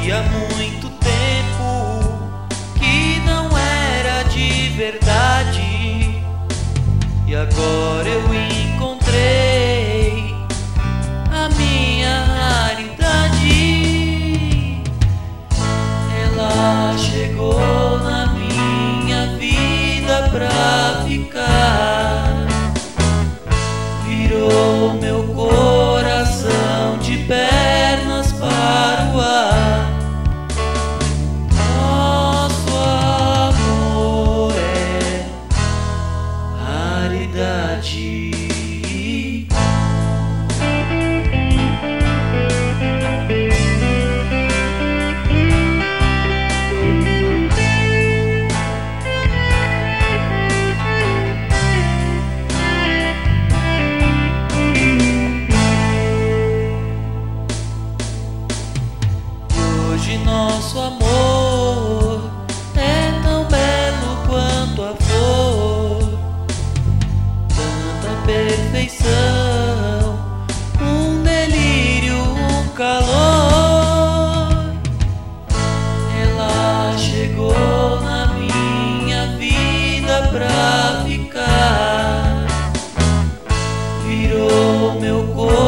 E há muito tempo que não era de verdade, e agora eu encontrei a minha raridade. Ela chegou na minha vida pra ficar, virou meu coração de pernas para o ar. Nosso amor é raridade. Hoje nosso amor é tão belo quanto a flor, tanta perfeição, um delírio, um calor. Ela chegou na minha vida pra ficar, virou meu corpo